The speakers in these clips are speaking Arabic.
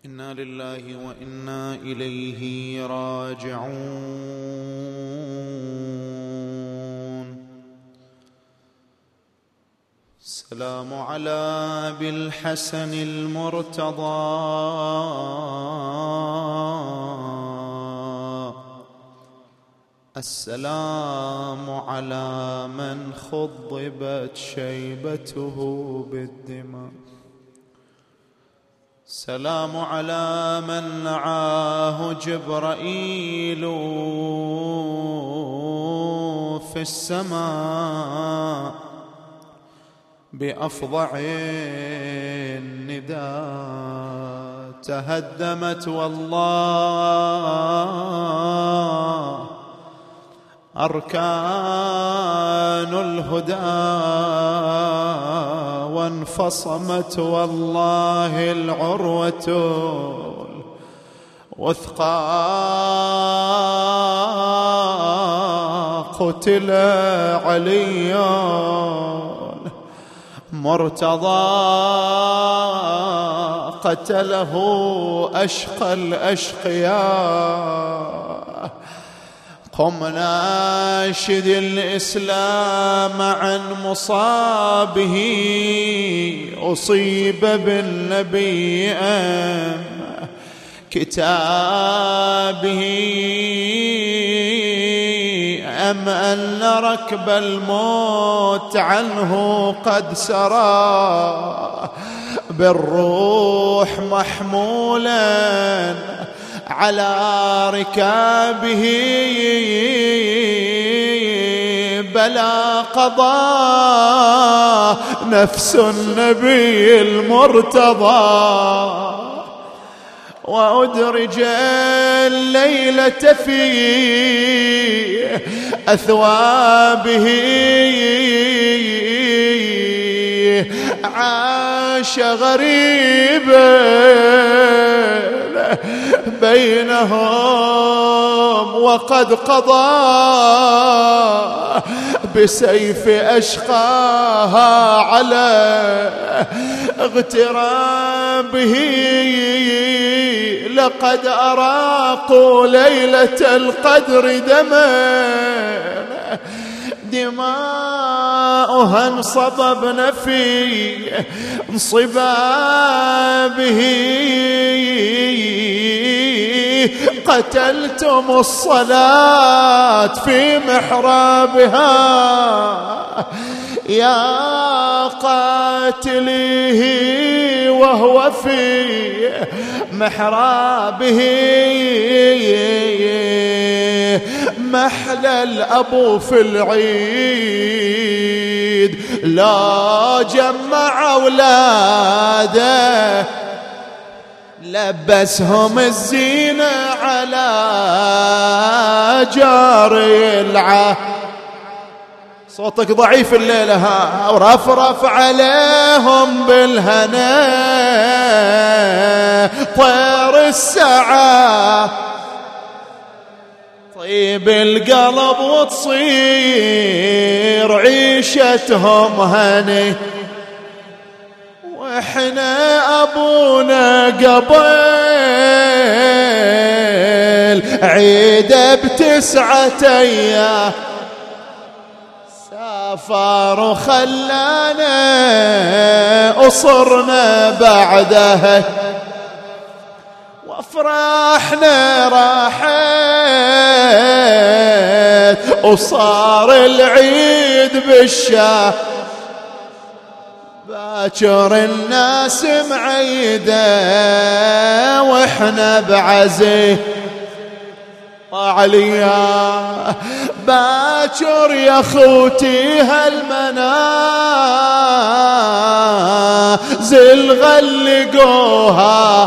إنا لله وإنا إليه راجعون. السلام على أبي الحسن المرتضى، السلام على من خضبت شيبته بالدماء، السلام على من نعاه جبرائيل في السماء بأفظع النداء. تهدمت والله أركان الهدى، وانفصمت والله العروة الوثقى. قتل علي مرتضى، قتله أشقى الأشقياء. قم ناشد الإسلام عن مصابه، أصيب بالنبي أم كتابه، أم أن ركب الموت عنه قد سرى بالروح محمولا على ركابه. بلى قضى نفس النبي المرتضى، وأدرج الليلة في أثوابه. عاش غريبا بينهم، وقد قضى بسيف أشقاها على اغترابه. لقد أراقوا ليلة القدر دماؤها انصببن في انصبابه. قتلتم الصلاة في محرابها، يا قاتليه وهو في محرابه. محلى الأبو في العيد لا جمع أولاده، لبسهم الزينة على جاري العهد. صوتك ضعيف الليلة ها، ورفرف عليهم بالهنا طير السعى، طيب القلب وتصير عيشتهم هني. واحنا ابونا قبل عيد ب9 أيام سافر وخلانا أصرنا بعدها، وافراحنا راحت وصار العيد بالشام. باكر الناس معيدة واحنا بعزيه عليا. باكر يا خوتي هالمنازل غلقوها،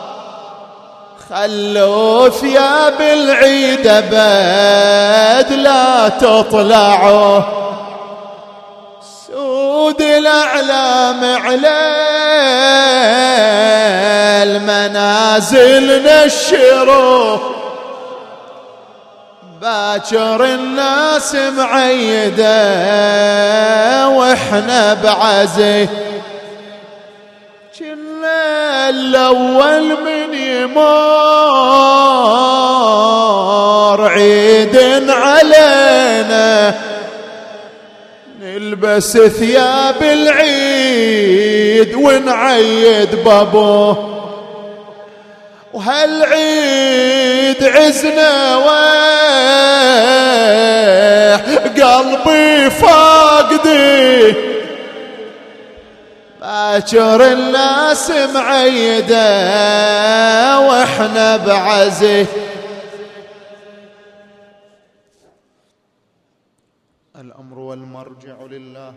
خلوا ثياب العيد بد لا تطلعوا. سود الأعلام على المنازل نشروا، باكر الناس معيدة واحنا بعزي. الأول من يمر عيد علينا نلبس ثياب العيد ونعيد بابوه، وهالعيد عزنا قلبي فاقدي، باكر الناس معيدة واحنا بعزه. الأمر والمرجع لله،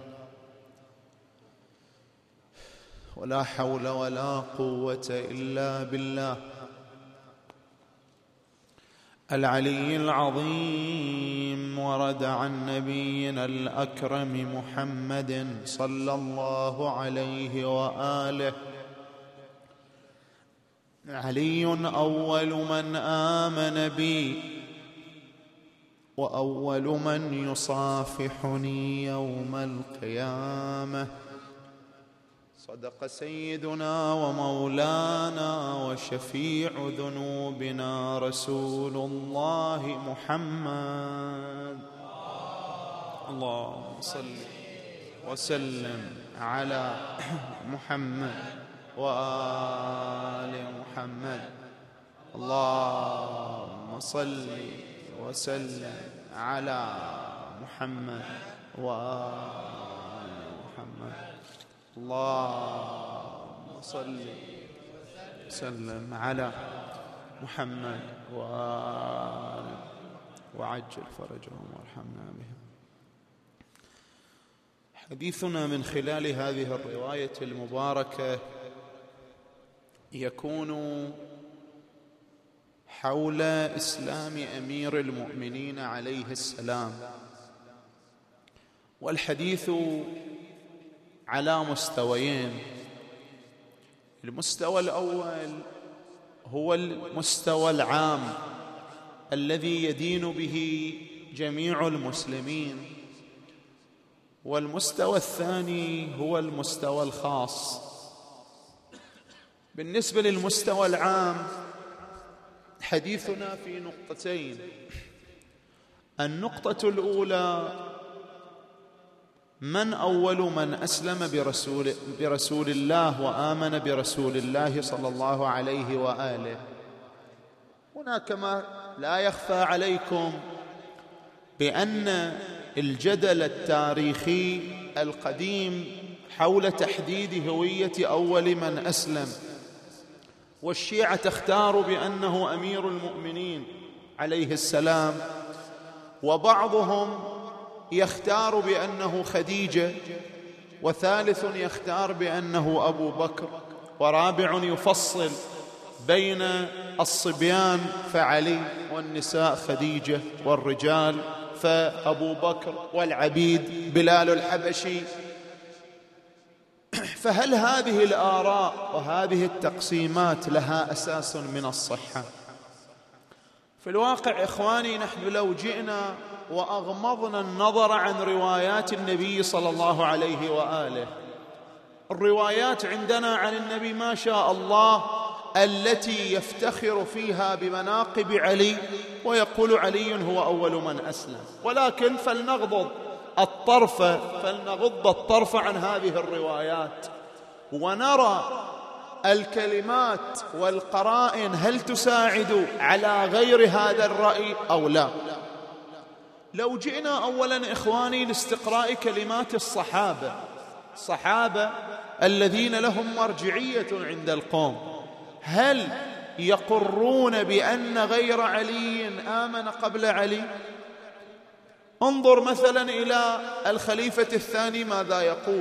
ولا حول ولا قوة إلا بالله العلي العظيم. ورد عن نبينا الأكرم محمد صلى الله عليه وآله: علي أول من آمن بي وأول من يصافحني يوم القيامة. صدق سيدنا ومولانا وشفيع ذنوبنا رسول الله محمد. اللهم صل وسلم على محمد وآل محمد. اللهم صل وسلم على محمد وآل محمد. اللهم صل وسلم على محمد وعجل فرجهم وارحمنا بهم. حديثنا من خلال هذه الرواية المباركة يكون حول إسلام أمير المؤمنين عليه السلام، والحديث على مستويين. المستوى الأول هو المستوى العام الذي يدين به جميع المسلمين، والمستوى الثاني هو المستوى الخاص. بالنسبة للمستوى العام حديثنا في نقطتين. النقطة الأولى: من أول من أسلم برسول الله وآمن برسول الله صلى الله عليه وآله. هنا كما لا يخفى عليكم بأن الجدل التاريخي القديم حول تحديد هوية أول من أسلم، والشيعة تختار بأنه أمير المؤمنين عليه السلام، وبعضهم يختار بأنه خديجة، وثالث يختار بأنه أبو بكر، ورابع يفصل بين الصبيان فعلي، والنساء خديجة، والرجال فأبو بكر، والعبيد بلال الحبشي. فهل هذه الآراء وهذه التقسيمات لها أساس من الصحة؟ في الواقع إخواني، نحن لو جئنا وأغمضنا النظر عن روايات النبي صلى الله عليه وآله، الروايات عندنا عن النبي ما شاء الله التي يفتخر فيها بمناقب علي ويقول علي هو أول من أسلم. ولكن فلنغض الطرف عن هذه الروايات ونرى الكلمات والقرائن هل تساعد على غير هذا الرأي أو لا. لو جئنا أولا إخواني لاستقراء كلمات الصحابة الذين لهم مرجعية عند القوم، هل يقرون بأن غير علي آمن قبل علي؟ انظر مثلا إلى الخليفة الثاني ماذا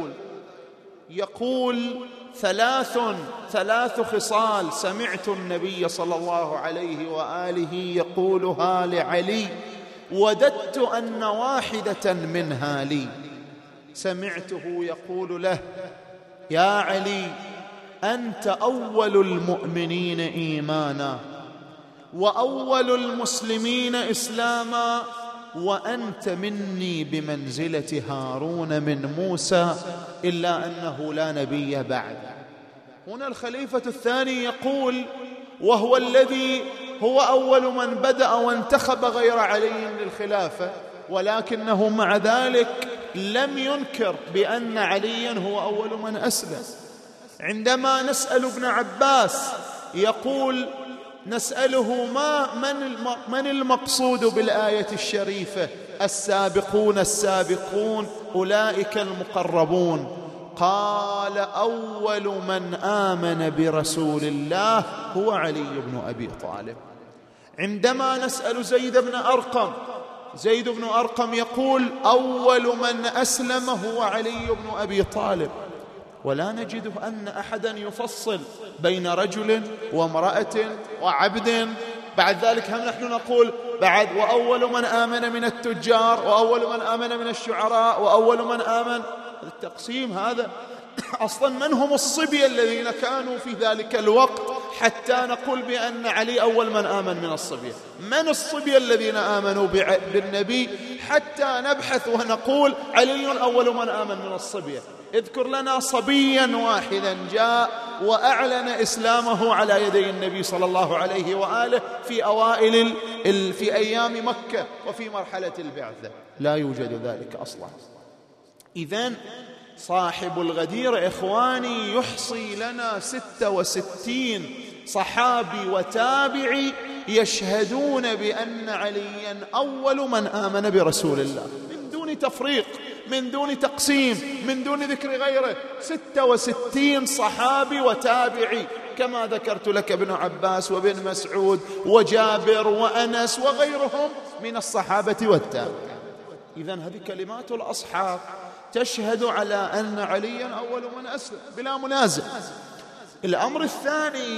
يقول ثلاث خصال سمعت النبي صلى الله عليه وآله يقولها لعلي وددت أن واحدة منها لي. سمعته يقول له: يا علي، أنت أول المؤمنين إيمانا وأول المسلمين إسلاما، وأنت مني بمنزلة هارون من موسى، إلا أنه لا نبي بعد. هنا الخليفة الثاني يقول وهو الذي هو أول من بدأ وانتخب غير علي للخلافة، ولكنه مع ذلك لم ينكر بأن عليا هو أول من أسلم. عندما نسأل ابن عباس يقول نسأله من المقصود بالآية الشريفة السابقون السابقون أولئك المقربون؟ قال أول من آمن برسول الله هو علي بن أبي طالب. عندما نسأل زيد بن أرقم يقول أول من أسلم هو علي بن أبي طالب، ولا نجد أن أحدا يفصل بين رجل وامرأة وعبد. بعد ذلك هم نحن نقول بعد وأول من آمن من التجار وأول من آمن من الشعراء وأول من آمن. التقسيم هذا أصلا من هم الصبية الذين كانوا في ذلك الوقت حتى نقول بأن علي أول من آمن من الصبية؟ من الصبية الذين آمنوا بالنبي حتى نبحث ونقول علي أول من آمن من الصبية؟ اذكر لنا صبيا واحدا جاء وأعلن إسلامه على يدي النبي صلى الله عليه وآله في أوائل في أيام مكة وفي مرحلة البعثة، لا يوجد ذلك أصلا. إذن صاحب الغدير إخواني يحصي لنا 66 صحابي وتابعي يشهدون بأن عليا أول من آمن برسول الله، من دون تفريق، من دون تقسيم، من دون ذكر غيره. 66 صحابي وتابعي كما ذكرت لك ابن عباس وابن مسعود وجابر وأنس وغيرهم من الصحابة والتابعين. إذن هذه كلمات الأصحاب تشهد على أن عليا أول من أسلم بلا منازع. الأمر الثاني،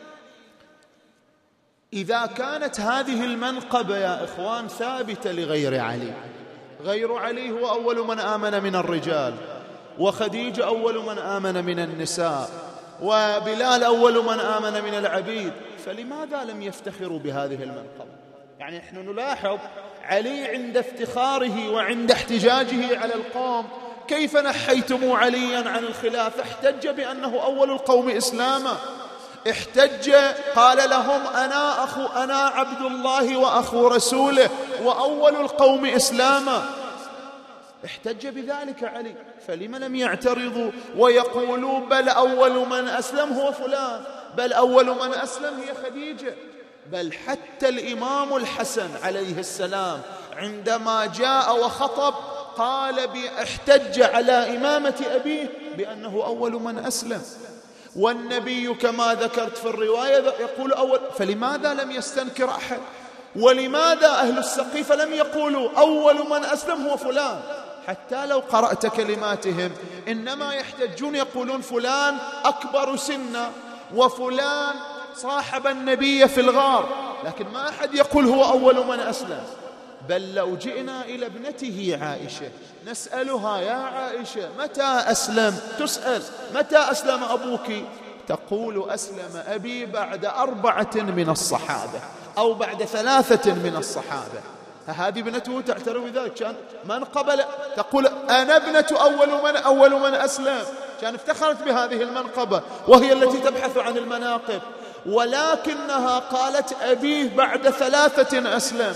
إذا كانت هذه المنقبة يا إخوان ثابتة لغير علي، غير علي هو أول من آمن من الرجال، وخديجة أول من آمن من النساء، وبلال أول من آمن من العبيد، فلماذا لم يفتخروا بهذه المنقبة؟ يعني نحن نلاحظ علي عند افتخاره وعند احتجاجه على القوم، كيف نحيتم عليا عن الخلافة؟ احتج بأنه أول القوم إسلاما، احتج قال لهم أنا عبد الله وأخو رسوله وأول القوم إسلاما، احتج بذلك علي. فلم لم يعترضوا ويقولوا بل أول من أسلم هو فلان، بل أول من أسلم هي خديجة؟ بل حتى الإمام الحسن عليه السلام عندما جاء وخطب قال احتج على إمامة أبيه بأنه أول من أسلم، والنبي كما ذكرت في الرواية يقول أول. فلماذا لم يستنكر أحد؟ ولماذا أهل السقيفة لم يقولوا أول من أسلم هو فلان؟ حتى لو قرأت كلماتهم إنما يحتجون يقولون فلان أكبر سنا وفلان صاحب النبي في الغار، لكن ما أحد يقول هو أول من أسلم. بل لو جئنا إلى ابنته عائشة نسألها يا عائشة متى أسلم؟ تسأل متى أسلم أبوك؟ تقول أسلم أبي بعد 4 من الصحابة أو بعد 3 من الصحابة. هذه ابنته تعترف بذلك، كان من قبل تقول أنا ابنة أول من أسلم، كان افتخرت بهذه المنقبة وهي التي تبحث عن المناقب، ولكنها قالت أبيه بعد 3 أسلم.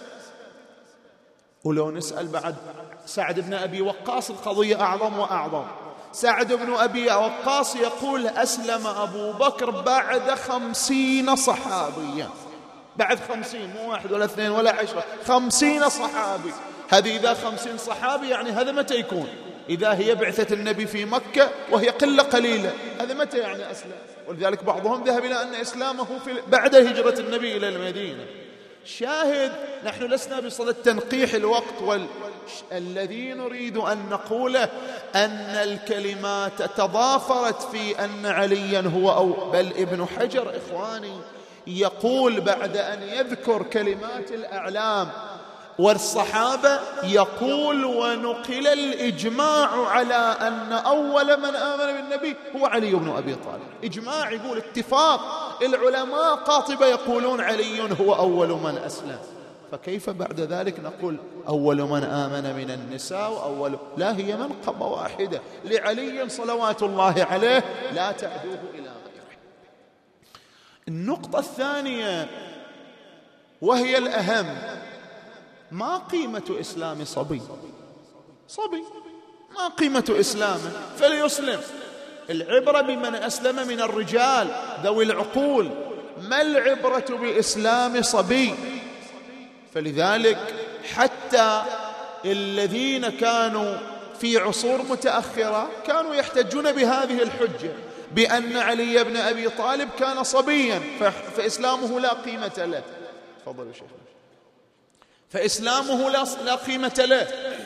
ولو نسأل بعد سعد بن أبي وقاص القضية أعظم وأعظم. سعد بن أبي وقاص يقول أسلم أبو بكر بعد 50 صحابيا، بعد 50، مو 1 ولا 2 ولا 10، 50 صحابي. هذه إذا 50 صحابي يعني هذا متى يكون؟ إذا هي بعثة النبي في مكة وهي قلة قليلة، هذا متى يعني أسلم؟ ولذلك بعضهم ذهب إلى أن إسلامه بعد هجرة النبي إلى المدينة. شاهد نحن لسنا بصدد تنقيح الوقت، والذي نريد أن نقوله أن الكلمات تضافرت في أن عليا هو بل ابن حجر إخواني يقول بعد أن يذكر كلمات الأعلام والصحابة يقول ونقل الإجماع على أن أول من آمن بالنبي هو علي بن أبي طالب. إجماع، يقول اتفاق العلماء قاطبة يقولون علي هو أول من أسلم. فكيف بعد ذلك نقول أول من آمن من النساء وأول؟ لا، هي منقبة واحدة لعلي صلوات الله عليه لا تعدوه إلى غيره. النقطة الثانية وهي الأهم: ما قيمة إسلام صبي؟ صبي ما قيمة إسلامه؟ فليسلم. العبرة بمن أسلم من الرجال ذوي العقول، ما العبرة بإسلام صبي؟ فلذلك حتى الذين كانوا في عصور متأخرة كانوا يحتجون بهذه الحجة، بأن علي بن أبي طالب كان صبيا فإسلامه لا قيمة له. تفضلوا شيخ. فإسلامه لا قيمة له.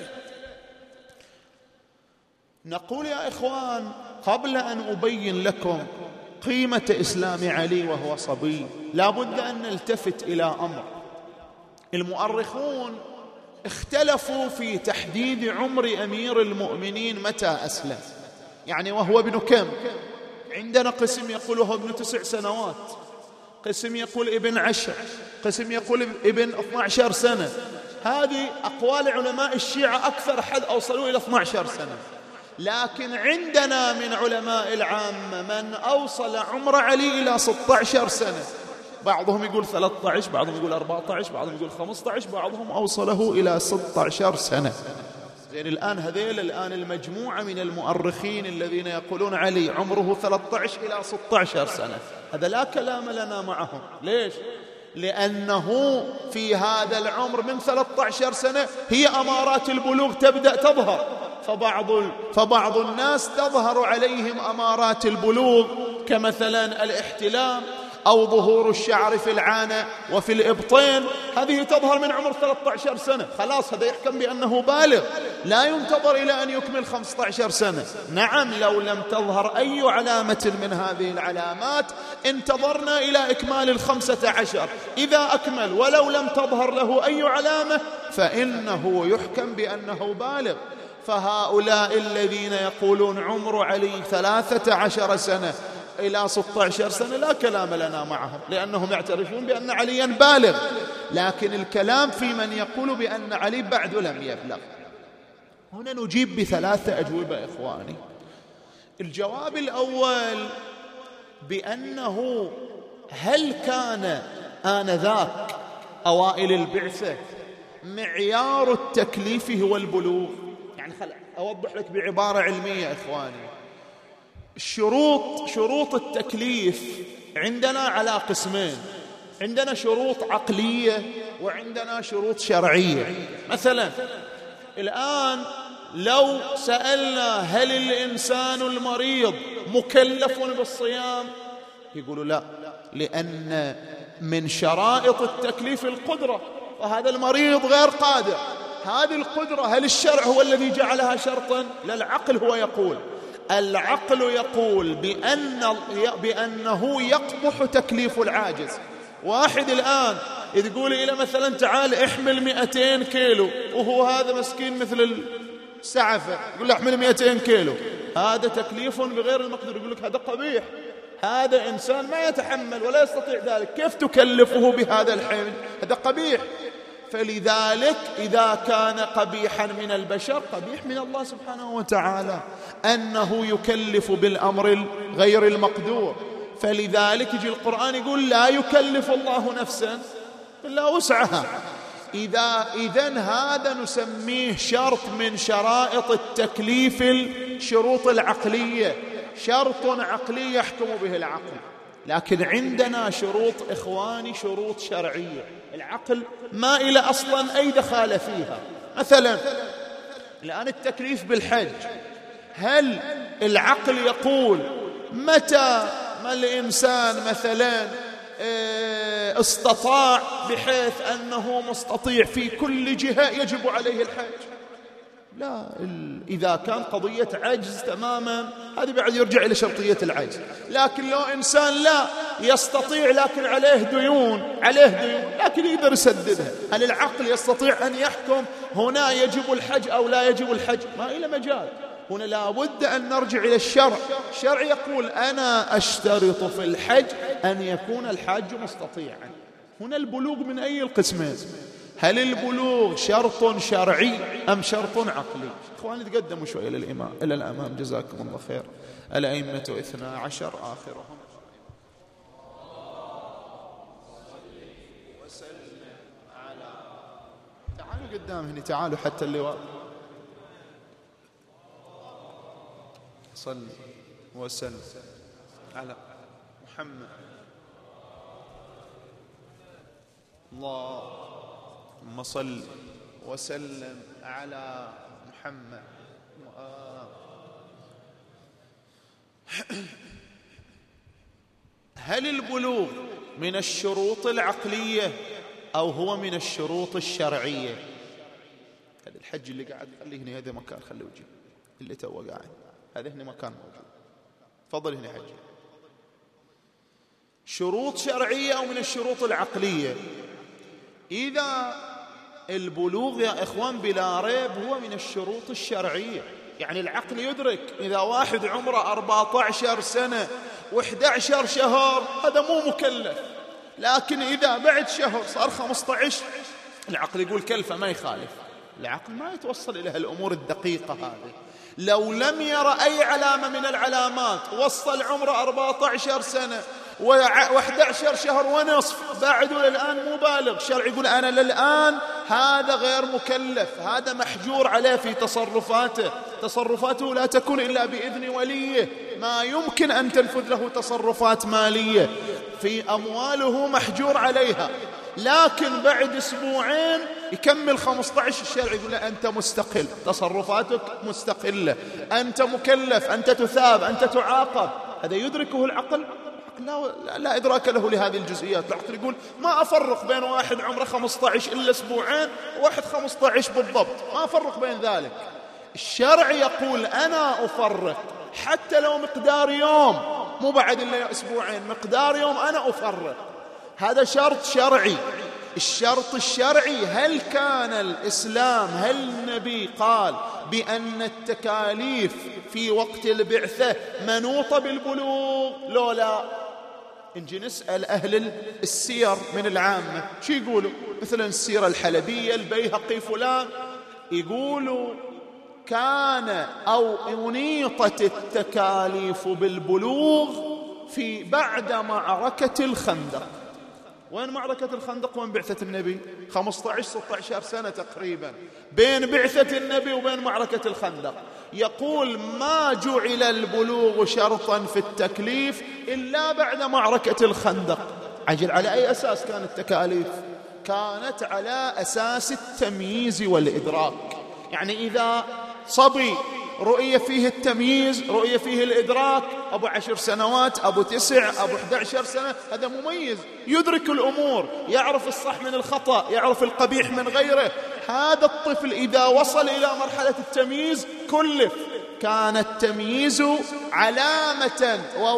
نقول يا إخوان، قبل أن أبين لكم قيمة إسلام علي وهو صبي، لا بد أن نلتفت إلى أمر. المؤرخون اختلفوا في تحديد عمر أمير المؤمنين متى أسلم، يعني وهو ابن كم. عندنا قسم يقول وهو ابن 9 سنوات، قسم يقول ابن 10، قسم يقول ابن 12 سنة. هذه أقوال علماء الشيعة، أكثر حد أوصلوا إلى 12 سنة. لكن عندنا من علماء العامة من أوصل عمر علي إلى 16 سنة، بعضهم يقول 13، بعضهم يقول 14، بعضهم يقول 15، بعضهم أوصله إلى 16 سنة. زين، الآن هذيل الآن المجموعة من المؤرخين الذين يقولون علي عمره 13 إلى 16 سنة، هذا لا كلام لنا معهم. ليش؟ لأنه في هذا العمر من 13 سنة هي أمارات البلوغ تبدأ تظهر، فبعض الناس تظهر عليهم أمارات البلوغ كمثلا الاحتلام أو ظهور الشعر في العانة وفي الإبطين، هذه تظهر من عمر 13 سنة. خلاص هذا يحكم بأنه بالغ، لا ينتظر إلى أن يكمل 15 سنة. نعم، لو لم تظهر أي علامة من هذه العلامات انتظرنا إلى إكمال 15. إذا أكمل ولو لم تظهر له أي علامة فإنه يحكم بأنه بالغ. فهؤلاء الذين يقولون عمر علي 13 سنة إلى 16 سنة لا كلام لنا معهم، لأنهم يعترفون بأن عليا بالغ. لكن الكلام في من يقول بأن علي بعد لم يبلغ. هنا نجيب ب3 أجوبة إخواني. الجواب الأول بأنه هل كان آنذاك أوائل البعثة معيار التكليف هو البلوغ؟ يعني أوضح لك بعبارة علمية إخواني. شروط التكليف عندنا على قسمين: عندنا شروط عقلية وعندنا شروط شرعية. مثلا الآن لو سألنا هل الإنسان المريض مكلف بالصيام؟ يقولوا لا، لأن من شرائط التكليف القدرة، وهذا المريض غير قادر. هذه القدرة هل الشرع هو الذي جعلها شرطا؟ لا، العقل هو يقول. العقل يقول بأنه يقبح تكليف العاجز. واحد الآن يقول إلى مثلا تعال احمل 200 كيلو، وهو هذا مسكين مثل السعفة، يقول له احمل 200 كيلو، هذا تكليف بغير المقدور. يقول لك هذا قبيح، هذا إنسان ما يتحمل ولا يستطيع ذلك، كيف تكلفه بهذا الحمل؟ هذا قبيح. فلذلك إذا كان قبيحا من البشر، قبيح من الله سبحانه وتعالى أنه يكلف بالأمر غير المقدور. فلذلك يجي القرآن يقول لا يكلف الله نفسا إلا وسعها. إذن هذا نسميه شرط من شرائط التكليف، الشروط العقلية، شرط عقلي يحكم به العقل. لكن عندنا شروط إخواني، شروط شرعية، العقل ما إلى أصلا أي دخال فيها. مثلا الآن التكليف بالحج، هل العقل يقول متى ما الإنسان مثلا استطاع بحيث أنه مستطيع في كل جهة يجب عليه الحج؟ لا، إذا كان قضية عجز تماما هذه بعد يرجع إلى شرطية العجز. لكن لو إنسان لا يستطيع لكن عليه ديون لكن يقدر يسددها، هل العقل يستطيع أن يحكم هنا يجب الحج أو لا يجب الحج؟ ما إلى مجال. هنا لا بد أن نرجع إلى الشرع. الشرع يقول أنا أشترط في الحج أن يكون الحاج مستطيعا. هنا البلوغ من أي القسمين؟ هل البلوغ شرط شرعي أم شرط عقلي؟ إخواني تقدموا شوية إلى الأمام جزاكم الله خير. الأئمة 12 آخرهم تعالوا قدام هنا، تعالوا حتى اللواء. صل وسلم على محمد. اللهم صل وسلم على محمد. هل البلوغ من الشروط العقلية أو هو من الشروط الشرعية؟ هذا الحج اللي قاعد خليه هنا، هذا مكان خليه وجه اللي توه قاعد، هذا هنا مكان موجود، فضل هنا حج. شروط شرعية أو من الشروط العقلية؟ إذا البلوغ يا إخوان بلا ريب هو من الشروط الشرعية، يعني العقل يدرك إذا واحد عمره 14 سنة و11 شهر هذا مو مكلف، لكن إذا بعد شهر صار 15 العقل يقول كلفة ما يخالف. العقل ما يتوصل إلى هالأمور الدقيقة هذه. لو لم يرى أي علامة من العلامات وصل عمره 14 سنة و11 شهر ونصف بعده للآن مو بالغ، الشرع يقول أنا للآن هذا غير مكلف، هذا محجور عليه في تصرفاته، تصرفاته لا تكون إلا بإذن وليه، ما يمكن أن تنفذ له تصرفات مالية، في أمواله محجور عليها. لكن بعد أسبوعين يكمل 15 الشرع يقول له أنت مستقل، تصرفاتك مستقلة، أنت مكلف، أنت تثاب، أنت تعاقب. هذا يدركه العقل؟ لا إدراك له لهذه الجزئيات. العقل يقول ما أفرق بين واحد عمره 15 إلا أسبوعين وواحد 15 بالضبط، ما أفرق بين ذلك. الشرع يقول أنا أفرق، حتى لو مقدار يوم، مو بعد إلا أسبوعين، مقدار يوم أنا أفرق. هذا شرط شرعي. الشرط الشرعي، هل كان الإسلام، هل النبي قال بأن التكاليف في وقت البعثة منوطة بالبلوغ؟ لا. نجي نسأل أهل السير من العامة شو يقولوا، مثلا السيرة الحلبية، البيهقي، فلان، يقولوا كان أو أنيطت التكاليف بالبلوغ في بعد معركة الخندق. وين معركة الخندق وين بعثة النبي؟ 15-16 سنة تقريبا بين بعثة النبي وبين معركة الخندق. يقول ما جعل البلوغ شرطا في التكليف إلا بعد معركة الخندق. عجل على أي أساس كانت التكاليف؟ كانت على أساس التمييز والإدراك. يعني إذا صبي رؤية فيه التمييز، رؤية فيه الإدراك، أبو 10 سنوات، أبو 9، أبو 11 سنة، هذا مميز، يدرك الأمور، يعرف الصح من الخطأ، يعرف القبيح من غيره. هذا الطفل إذا وصل إلى مرحلة التمييز كلف. كان التمييز علامة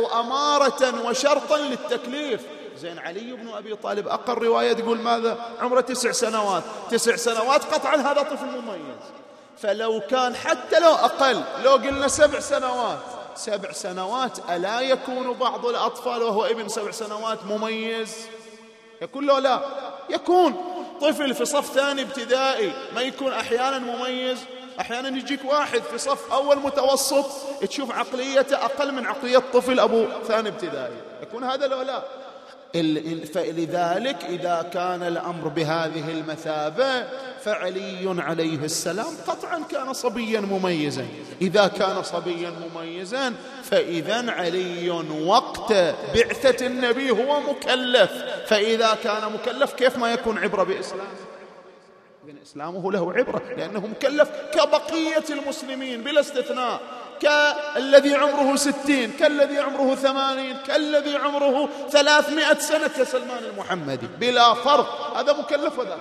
وأمارة وشرطا للتكليف. زين علي بن أبي طالب أقل رواية تقول ماذا؟ عمره 9 سنوات. 9 سنوات قطعا هذا طفل مميز. فلو كان حتى لو أقل، لو قلنا 7 سنوات، 7 سنوات ألا يكون بعض الأطفال وهو ابن 7 سنوات مميز؟ يكون له لا، يكون طفل في صف ثاني ابتدائي ما يكون أحيانا مميز؟ أحيانا يجيك واحد في صف أول متوسط تشوف عقليته أقل من عقلية طفل أبو ثاني ابتدائي، يكون هذا له لا. فلذلك إذا كان الأمر بهذه المثابة فعلي عليه السلام قطعا كان صبيا مميزا. إذا كان صبيا مميزا فإذا علي وقت بعثة النبي هو مكلف. فإذا كان مكلف كيف ما يكون عبرة بإسلامه؟ إذن إسلامه له عبرة لأنه مكلف كبقية المسلمين بلا استثناء، كالذي عمره 60، كالذي عمره 80، كالذي عمره 300 سنة كسلمان المحمدي، بلا فرق، هذا مكلف وذاك.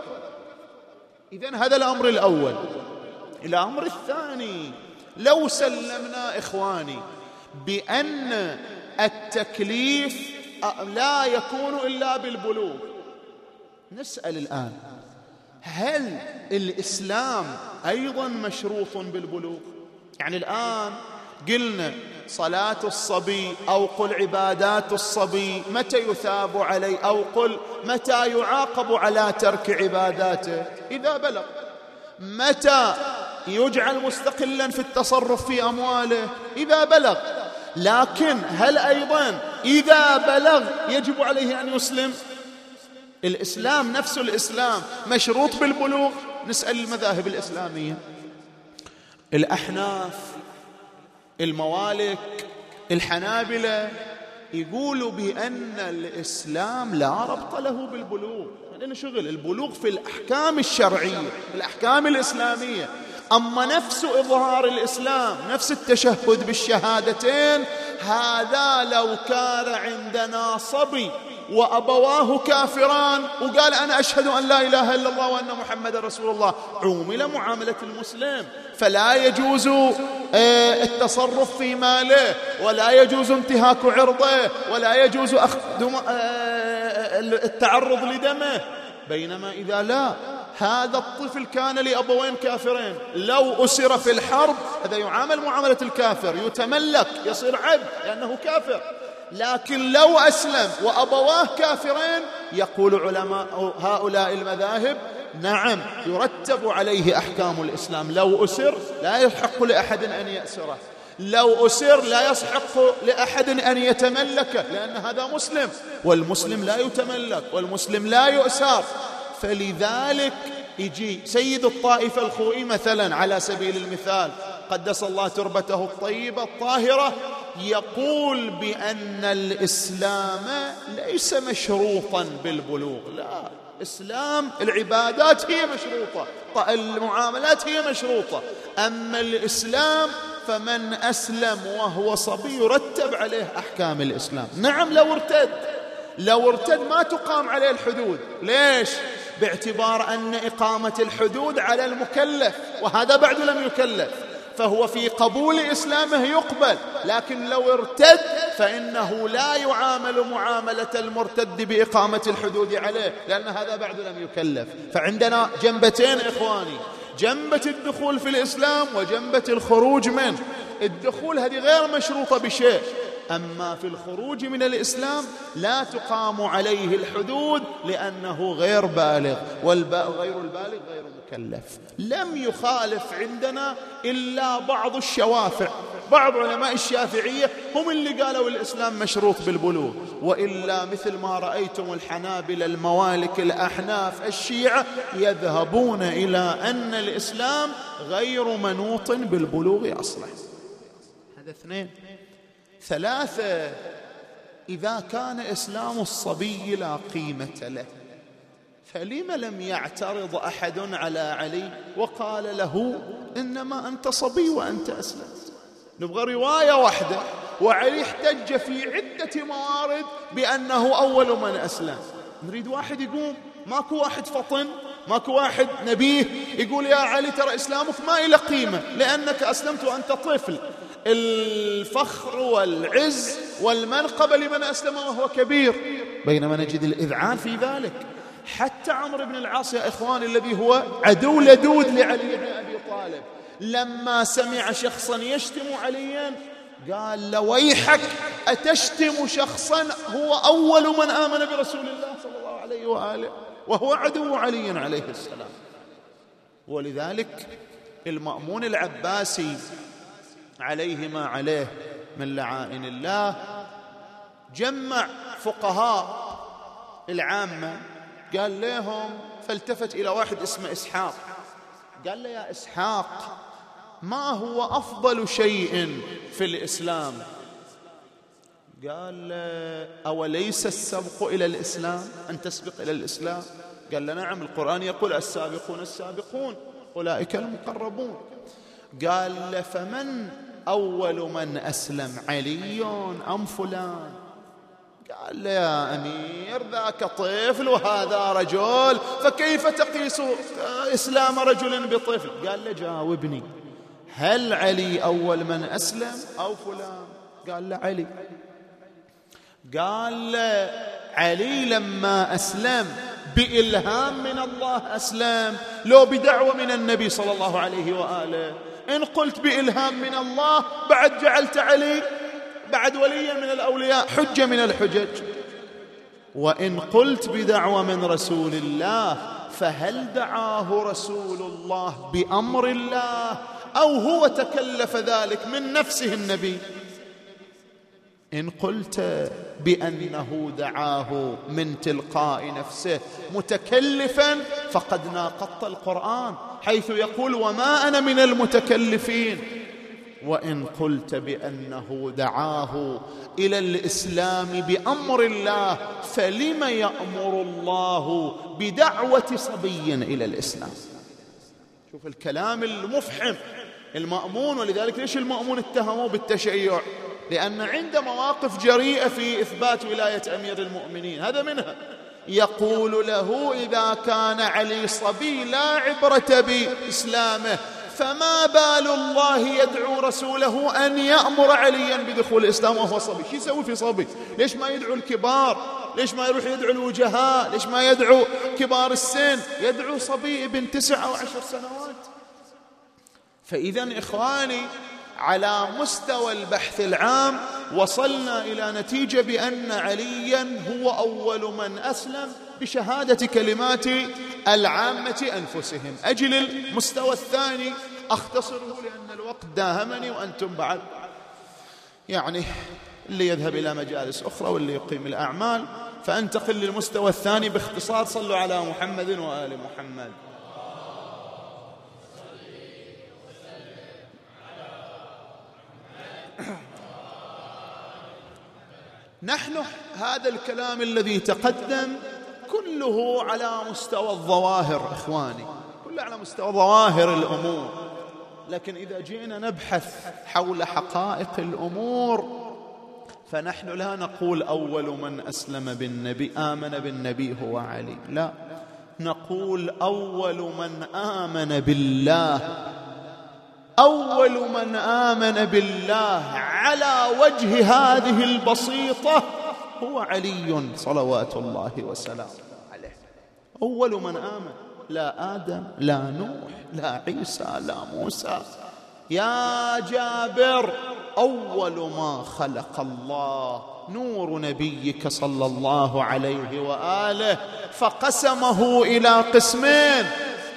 إذن هذا الأمر الأول. الأمر الثاني، لو سلمنا إخواني بأن التكليف لا يكون إلا بالبلوغ، نسأل الآن هل الإسلام أيضا مشروط بالبلوغ؟ يعني الآن قلنا صلاة الصبي أو قل عبادات الصبي متى يثاب عليه أو قل متى يعاقب على ترك عباداته؟ إذا بلغ. متى يجعل مستقلا في التصرف في أمواله؟ إذا بلغ. لكن هل أيضا إذا بلغ يجب عليه أن يسلم؟ الإسلام نفس الإسلام مشروط بالبلوغ. نسأل المذاهب الإسلامية، الأحناف، الموالك، الحنابلة، يقولوا بأن الإسلام لا ربط له بالبلوغ. لأن شغل البلوغ في الأحكام الشرعية، الأحكام الإسلامية. أما نفس إظهار الإسلام، نفس التشهد بالشهادتين، هذا لو كان عندنا صبي وأبواه كافران وقال أنا أشهد أن لا إله إلا الله وأن محمد رسول الله، عومل معاملة المسلم. فلا يجوز التصرف في ماله، ولا يجوز انتهاك عرضه، ولا يجوز التعرض لدمه. بينما إذا لا، هذا الطفل كان لأبوين كافرين، لو أسر في الحرب هذا يعامل معاملة الكافر، يتملك، يصير عبد لأنه كافر. لكن لو أسلم وأبواه كافرين، يقول علماء هؤلاء المذاهب نعم يرتب عليه أحكام الإسلام. لو أسر لا يحق لأحد أن يأسره، لو أسر لا يصحق لأحد أن يتملكه، لأن هذا مسلم، والمسلم لا يتملك، والمسلم لا يؤسر. فلذلك يجي سيد الطائفة الخوئي مثلا على سبيل المثال قدس الله تربته الطيبة الطاهرة، يقول بأن الإسلام ليس مشروطا بالبلوغ. لا، إسلام العبادات هي مشروطة، المعاملات هي مشروطة. أما الإسلام فمن أسلم وهو صبي يرتب عليه أحكام الإسلام. نعم لو ارتد ما تقام عليه الحدود. ليش؟ باعتبار أن إقامة الحدود على المكلف، وهذا بعد لم يكلف، فهو في قبول إسلامه يقبل. لكن لو ارتد فإنه لا يعامل معاملة المرتد بإقامة الحدود عليه، لأن هذا بعد لم يكلف. فعندنا جنبتين إخواني، جنبة الدخول في الإسلام وجنبة الخروج منه. الدخول هذه غير مشروطة بشيء، أما في الخروج من الإسلام لا تقام عليه الحدود لأنه غير بالغ، غير البالغ غير مكلف. لم يخالف عندنا إلا بعض الشوافع، بعض علماء الشافعية هم اللي قالوا الإسلام مشروط بالبلوغ، وإلا مثل ما رأيتم الحنابلة، الموالك، الأحناف، الشيعة يذهبون إلى أن الإسلام غير منوط بالبلوغ أصلا. هذا اثنين. ثلاثة، إذا كان إسلام الصبي لا قيمة له، فلم لم يعترض أحد على علي وقال له إنما أنت صبي وأنت أسلمت؟ نبغى رواية واحدة، وعلي احتج في عدة موارد بأنه أول من أسلم. نريد واحد يقوم، ماكو واحد فطن، ماكو واحد نبيه يقول يا علي ترى إسلامك ما إلى قيمة لأنك أسلمت وأنت طفل. الفخر والعز والمنقبة لمن أسلم وهو كبير، بينما نجد الإذعان في ذلك. حتى عمرو بن العاص يا إخوان الذي هو عدو لدود لعلي بن أبي طالب، لما سمع شخصا يشتم عليا قال له ويحك أتشتم شخصا هو أول من آمن برسول الله صلى الله عليه وآله وهو عدو علي عليه السلام. ولذلك المأمون العباسي عليه ما عليه من لعائن الله جمع فقهاء العامة، قال لهم، فالتفت إلى واحد اسمه إسحاق، قال له يا إسحاق ما هو أفضل شيء في الإسلام؟ قال له أوليس السبق إلى الإسلام أن تسبق إلى الإسلام؟ قال له نعم، القرآن يقول السابقون السابقون أولئك المقربون. قال له فمن أول من أسلم، علي أم فلان؟ قال له يا أمير ذاك طفل وهذا رجل، فكيف تقيس إسلام رجل بطفل؟ قال له جاوبني، هل علي أول من أسلم أو فلان؟ قال له علي. قال له علي لما أسلم بإلهام من الله أسلم، لو بدعوة من النبي صلى الله عليه وآله؟ إن قلت بإلهام من الله بعد جعلت علي بعد وليا من الأولياء، حجة من الحجج. وإن قلت بدعوة من رسول الله فهل دعاه رسول الله بأمر الله أو هو تكلف ذلك من نفسه النبي؟ إن قلت بأنه دعاه من تلقاء نفسه متكلفا فقد ناقضت القرآن حيث يقول وما أنا من المتكلفين. وإن قلت بأنه دعاه إلى الإسلام بأمر الله فلم يأمر الله بدعوة صبي إلى الإسلام؟ شوف الكلام المفحم المأمون. ولذلك ليش المأمون اتهموه بالتشيع؟ لأن عنده مواقف جريئة في إثبات ولاية أمير المؤمنين، هذا منها. يقول له إذا كان علي صبي لا عبرة بإسلامه فما بال الله يدعو رسوله أن يأمر عليا بدخول الإسلام وهو صبي؟ شو يسوي في صبي؟ ليش ما يدعو الكبار؟ ليش ما يروح يدعو الوجهاء؟ ليش ما يدعو كبار السن؟ يدعو صبي ابن 9 أو 10 سنوات. فإذا إخواني على مستوى البحث العام وصلنا إلى نتيجة بأن عليا هو أول من أسلم بشهادة كلمات العامة أنفسهم. أجل المستوى الثاني أختصره لأن الوقت داهمني وأنتم بعد يعني اللي يذهب إلى مجالس أخرى واللي يقيم الأعمال، فأنتقل للمستوى الثاني باختصار. صلوا على محمد وآل محمد. نحن هذا الكلام الذي تقدم كله على مستوى الظواهر إخواني، كله على مستوى ظواهر الأمور، لكن إذا جئنا نبحث حول حقائق الأمور فنحن لا نقول أول من أسلم بالنبي آمن بالنبي هو علي، لا، نقول أول من آمن بالله، أول من آمن بالله على وجه هذه البسيطة هو علي صلوات الله وسلامه عليه. أول من آمن، لا آدم لا نوح لا عيسى لا موسى. يا جابر أول ما خلق الله نور نبيك صلى الله عليه وآله، فقسمه إلى قسمين،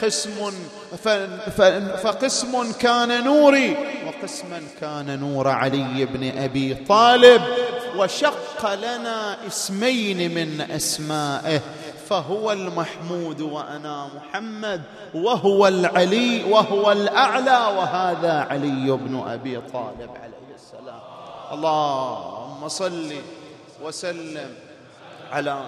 فقسم كان نوري وقسما كان نور علي بن أبي طالب، وشق لنا اسمين من أسمائه، فهو المحمود وأنا محمد، وهو العلي وهو الأعلى، وهذا علي بن أبي طالب عليه السلام. اللهم صل وسلم على.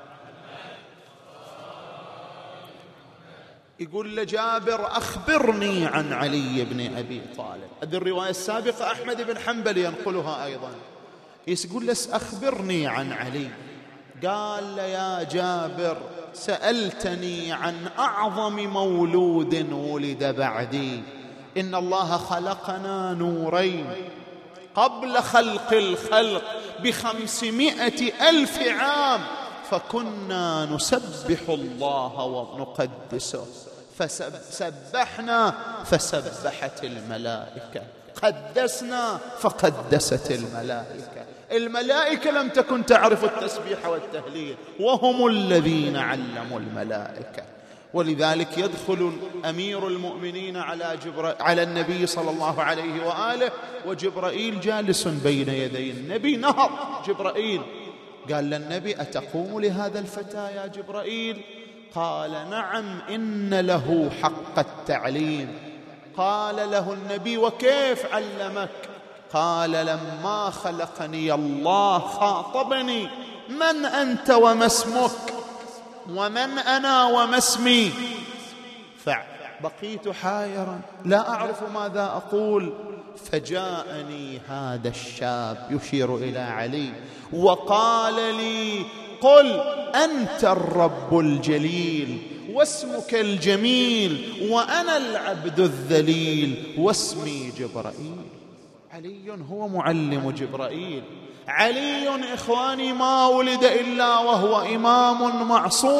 يقول لجابر أخبرني عن علي بن أبي طالب. هذه الرواية السابقة أحمد بن حنبل ينقلها أيضا. يقول لس أخبرني عن علي. قال يا جابر سألتني عن أعظم مولود ولد بعدي، إن الله خلقنا نورين قبل خلق الخلق ب500,000 عام، فكنا نسبح الله ونقدسه، فسبحنا فسبحت الملائكة، قدسنا فقدست الملائكة. الملائكة لم تكن تعرف التسبيح والتهليل، وهم الذين علموا الملائكة. ولذلك يدخل أمير المؤمنين على النبي صلى الله عليه وآله وجبرائيل جالس بين يدي النبي. نهض جبرائيل قال للنبي أتقوم لهذا الفتى يا جبرائيل؟ قال نعم إن له حق التعليم. قال له النبي وكيف علمك؟ قال لما خلقني الله خاطبني من أنت وما اسمك ومن أنا وما اسمي، فبقيت حائرا لا أعرف ماذا أقول، فجاءني هذا الشاب يشير إلى علي وقال لي قل أنت الرب الجليل واسمك الجميل وأنا العبد الذليل واسمي جبرائيل. علي هو معلم جبرائيل. علي إخواني ما ولد إلا وهو إمام معصوم،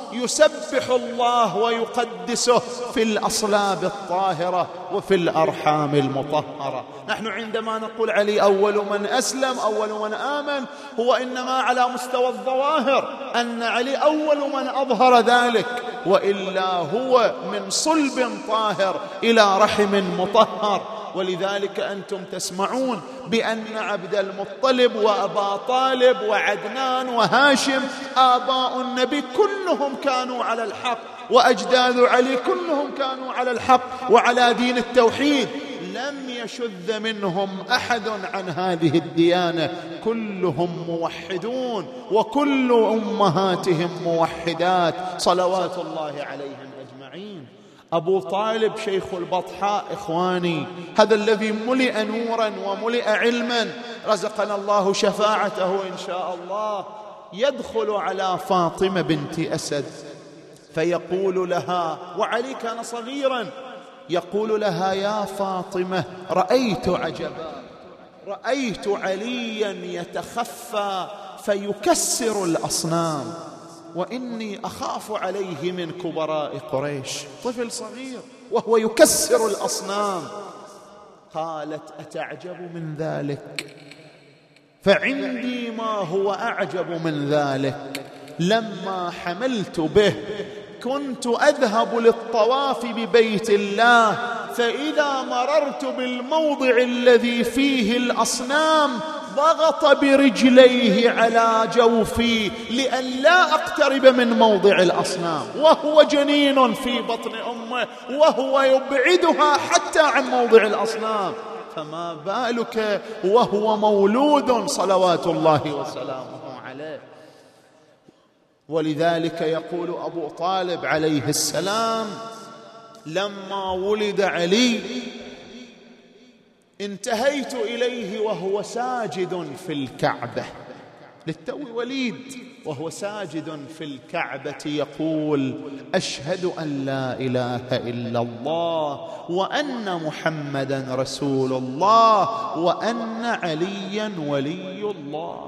يسبح الله ويقدسه في الأصلاب الطاهرة وفي الأرحام المطهرة. نحن عندما نقول علي أول من أسلم، أول من آمن، هو إنما على مستوى الظواهر، أن علي أول من أظهر ذلك، وإلا هو من صلب طاهر إلى رحم مطهر. ولذلك أنتم تسمعون بأن عبد المطلب وأبا طالب وعدنان وهاشم آباء النبي كلهم كانوا على الحق، وأجداد علي كلهم كانوا على الحق وعلى دين التوحيد، لم يشذ منهم أحد عن هذه الديانة، كلهم موحدون وكل أمهاتهم موحدات صلوات الله عليهم أجمعين. أبو طالب شيخ البطحاء إخواني، هذا الذي ملئ نورا وملئ علما، رزقنا الله شفاعته إن شاء الله، يدخل على فاطمة بنت أسد فيقول لها، وعلي كان صغيرا، يقول لها: يا فاطمة رأيت عجبا، رأيت عليا يتخفى فيكسر الأصنام، وإني أخاف عليه من كبراء قريش. طفل صغير وهو يكسر الأصنام. قالت: أتعجب من ذلك؟ فعندي ما هو أعجب من ذلك. لما حملت به كنت أذهب للطواف ببيت الله، فإذا مررت بالموضع الذي فيه الأصنام ضغط برجليه على جوفي لئلا أقترب من موضع الأصنام، وهو جنين في بطن أمه وهو يبعدها حتى عن موضع الأصنام، فما بالك وهو مولود صلوات الله وسلامه عليه. ولذلك يقول أبو طالب عليه السلام: لما ولد علي انتهيت إليه وهو ساجد في الكعبة، للتو وليد وهو ساجد في الكعبة يقول: أشهد أن لا إله إلا الله وأن محمدا رسول الله وأن عليا ولي الله.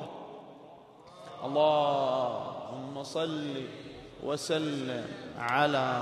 اللهم صل وسلم على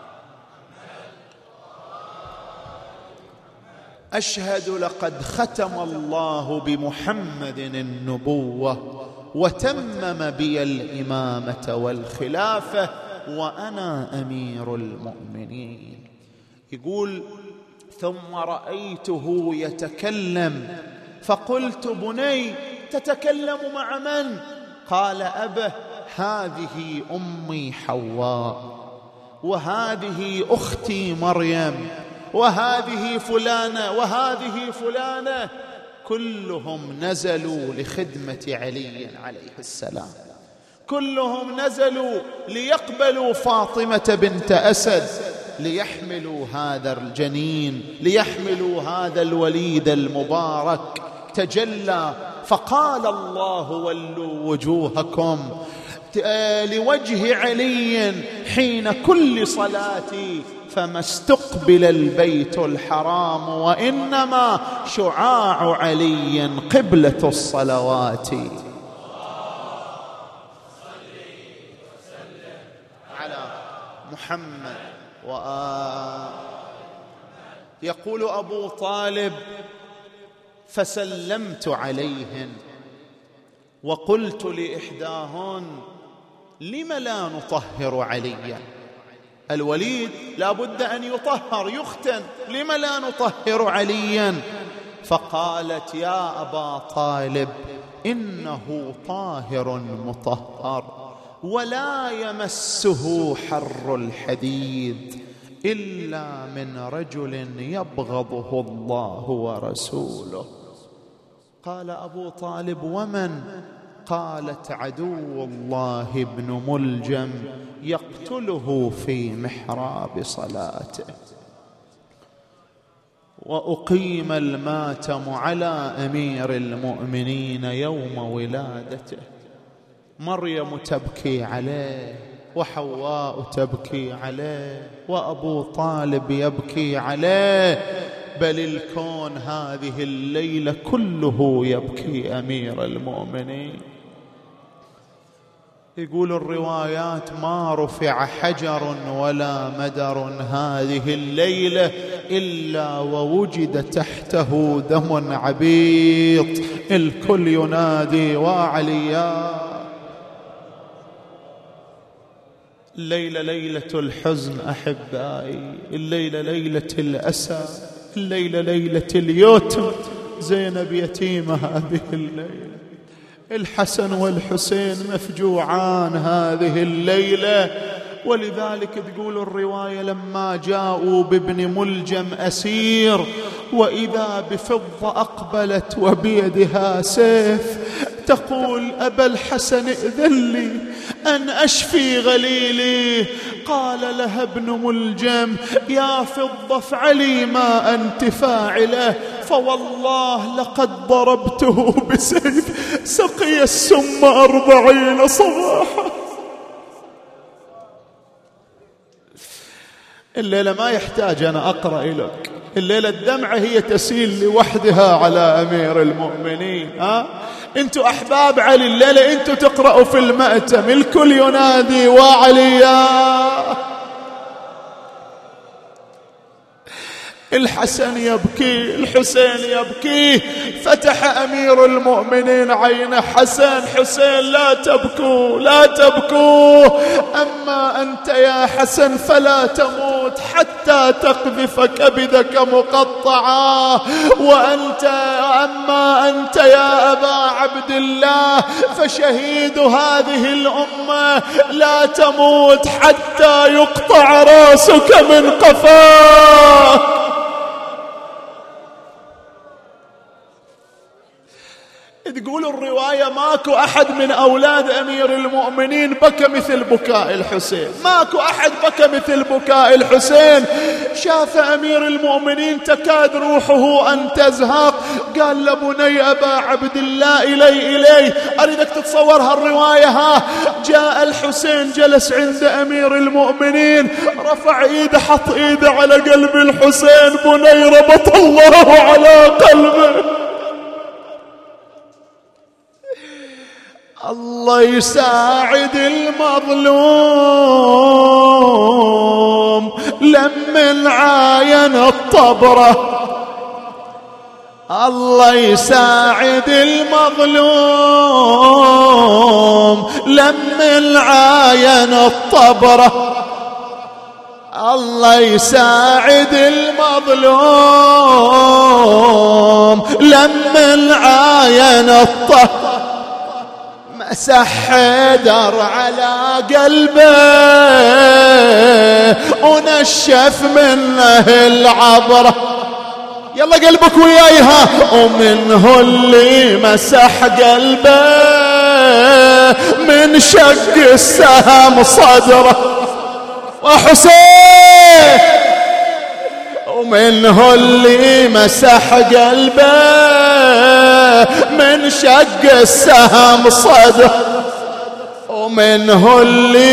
أشهد لقد ختم الله بمحمد النبوة وتمم بي الإمامة والخلافة وأنا أمير المؤمنين. يقول: ثم رأيته يتكلم فقلت: بني تتكلم مع من؟ قال: أبه، هذه أمي حواء، وهذه أختي مريم، وهذه فلانة وهذه فلانة، كلهم نزلوا لخدمة علي عليه السلام، كلهم نزلوا ليقبلوا فاطمة بنت أسد، ليحملوا هذا الجنين، ليحملوا هذا الوليد المبارك. تجلى فقال الله: ولوا وجوهكم لوجه علي حين كل صلاتي، فما استقبل البيت الحرام وإنما شعاع علي قبلة الصلوات. على محمد يقول أبو طالب: فسلمت عليهن وقلت لإحداهن: لم لا نطهر عليا؟ الوليد لا بد أن يطهر يختن، لم لا نطهر عليا؟ فقالت: يا أبا طالب، إنه طاهر مطهر ولا يمسه حر الحديد إلا من رجل يبغضه الله ورسوله. قال أبو طالب: ومن؟ قالت: عدو الله ابن ملجم يقتله في محراب صلاته. وأقيم الماتم على أمير المؤمنين يوم ولادته، مريم تبكي عليه، وحواء تبكي عليه، وأبو طالب يبكي عليه، بل الكون هذه الليلة كله يبكي أمير المؤمنين. يقول الروايات ما رفع حجر ولا مدر هذه الليلة إلا ووجد تحته دم عبيط. الكل ينادي وعليا. الليلة ليلة الحزن أحبائي، الليلة ليلة الأسى، الليلة ليلة اليتم. زينب يتيمة هذه الليلة، الحسن والحسين مفجوعان هذه الليلة. ولذلك تقول الرواية لما جاءوا بابن ملجم أسير وإذا بفضة أقبلت وبيدها سيف، تقول أبا الحسن ائذن لي أن أشفي غليلي. قال لها ابن ملجم يا فضة افعلي ما أنت فاعله، فوالله لقد ضربته بسيف سقي السم 40 صباحا. الليلة ما يحتاج أنا أقرأ لك، الليلة الدمعة هي تسيل لوحدها على أمير المؤمنين. انتوا أحباب علي، الليلة انتوا تقرأوا في المأتم، الكل ينادي وعليا. الحسن يبكي، الحسين يبكي. فتح أمير المؤمنين عينه، حسن حسين لا تبكوا لا تبكوا، أما أنت يا حسن فلا تموت حتى تقذف كبدك مقطعا، أما أنت يا أبا عبد الله فشهيد هذه الأمة لا تموت حتى يقطع راسك من قفاك. تقول الرواية ماكو أحد من أولاد أمير المؤمنين بكى مثل بكاء الحسين، ماكو أحد بكى مثل بكاء الحسين. شاف أمير المؤمنين تكاد روحه أن تزهق، قال لبني أبا عبد الله إلي. أريدك تتصور هالرواية. جاء الحسين جلس عند أمير المؤمنين، رفع إيده حط إيده على قلب الحسين، بني ربط الله على قلبه. الله يساعد المظلوم لمن عاين الطبرة، الله يساعد المظلوم لمن عاين الطبرة، الله يساعد المظلوم لمن عاين الطبرة. مسح حيدر على قلبه ونشف منه العبرة. يلا قلبك ويايها. ومنه اللي مسح قلبه من شق السهم صدره. وحسين ومنه اللي مسح قلبه من شق السهم صدر. ومنه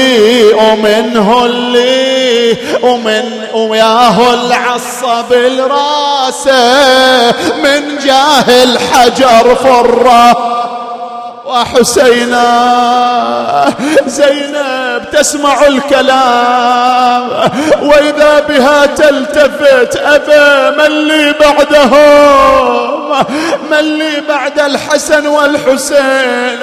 اللي وياه العصب الراسه من جاه الحجر فره. وحسينا زينب تسمع الكلام وإذا بها تلتفت، أبا من لي بعدهم، من لي بعد الحسن والحسين،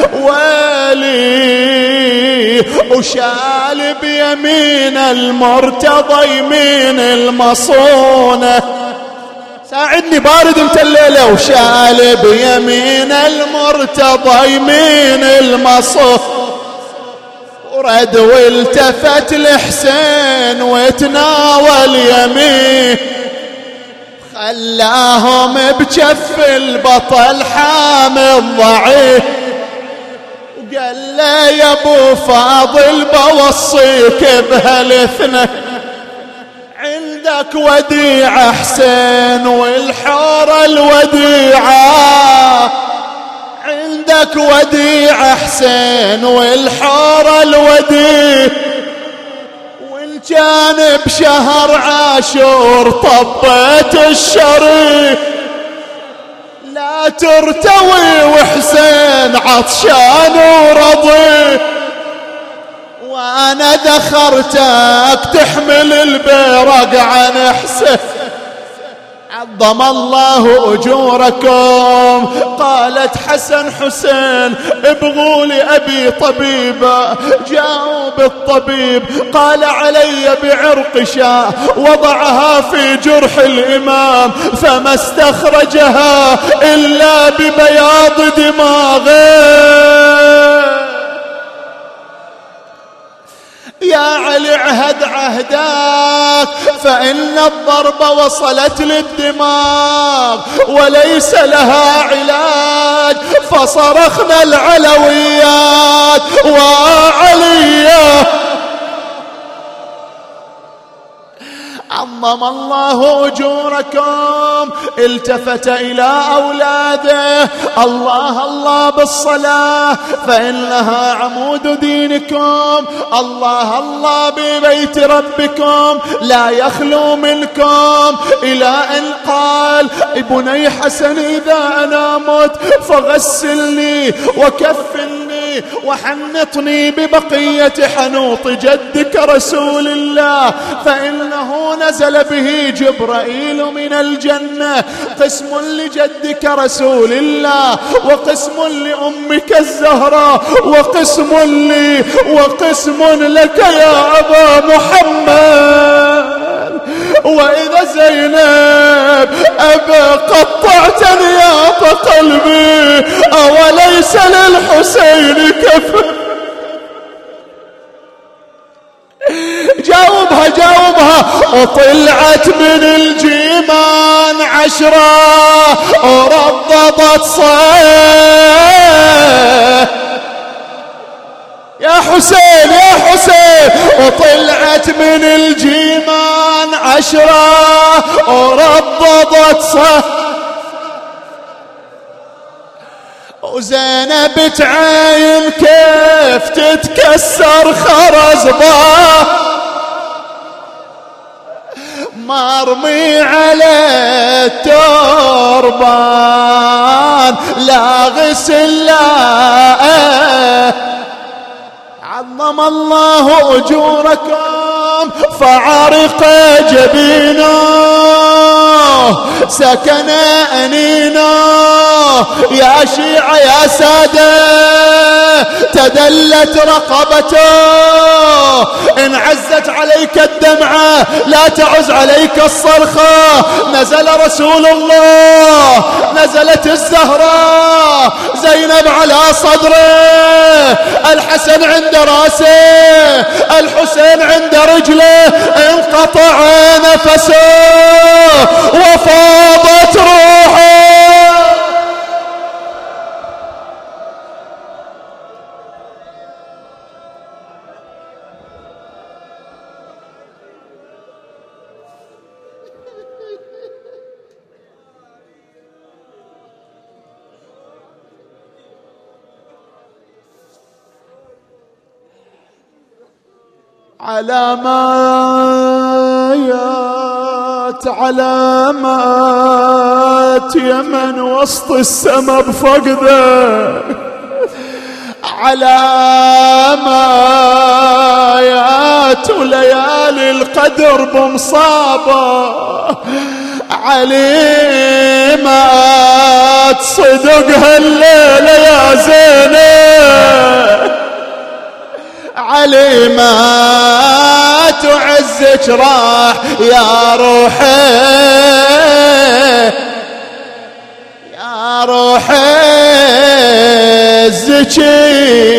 ويلي. وشال بيمين المرتضى يمين المصونة، ساعدني بارد انت الليلة. وشال بيمين المرتضى يمين المصونة، ورد والتفت لحسين وتناول يمين، خلاهم بجف البطل حامل ضعيف. وقال له يا ابو فاضل بوصيك بهالاثنين، عندك وديعة حسين والحورة الوديعة، عندك وديعة حسين والحورة الوديعة، وإن كان بشهر عاشور طبيت الشريف لا ترتوي، وحسين عطشان ورضي وانا دخرتك تحمل البيرق عن حسين عظم الله أجوركم. قالت حسن حسين ابغوا لأبي طبيبا. جاءوا بالطبيب قال علي بعرق شاة، وضعها في جرح الإمام فما استخرجها إلا ببياض دماغه. يا علي عهد عهداك، فإن الضربة وصلت للدماغ وليس لها علاج. فصرخنا العلويات وعليا. عظم الله أجوركم. التفت إلى أولاده: الله الله بالصلاة فإنها عمود دينكم، الله الله ببيت ربكم لا يخلو منكم. إلى أن قال: بني حسن إذا أنا مت فغسلني وكفني وحنطني ببقية حنوط جدك رسول الله، فإنه نزل به جبرائيل من الجنة، قسم لجدك رسول الله وقسم لأمك الزهراء وقسم لي وقسم لك يا أبا محمد. وإذا زينب أبا قطعتني يا قلبي، أوليس للحسين كفر؟ جاوبها. وطلعت من الجيمان 10 ورضضت صيح يا حسين يا حسين. وطلعت من الجيمان 10 ورضضت صيح. وزينب تعاين كيف تتكسر خرزباه، مرمي على التربان لا غسل لا. عظم الله أجوركم. فعرق جبينه سكن أنينه. يا شيعة يا سادة تدلت رقبته. إن عزت عليك الدمعة لا تعز عليك الصرخة. نزل رسول الله، نزلت الزهراء، زينب على صدره، الحسن عند راسه، الحسين عند رجله. انقطع نفسه وفاضت روحه. علامات يمن وسط السما بفقده. علامات وليالي القدر بمصابه. علامات صدق هالليلة يا زينب. علامات وعزك راح يا روحي يا روحي. الزكي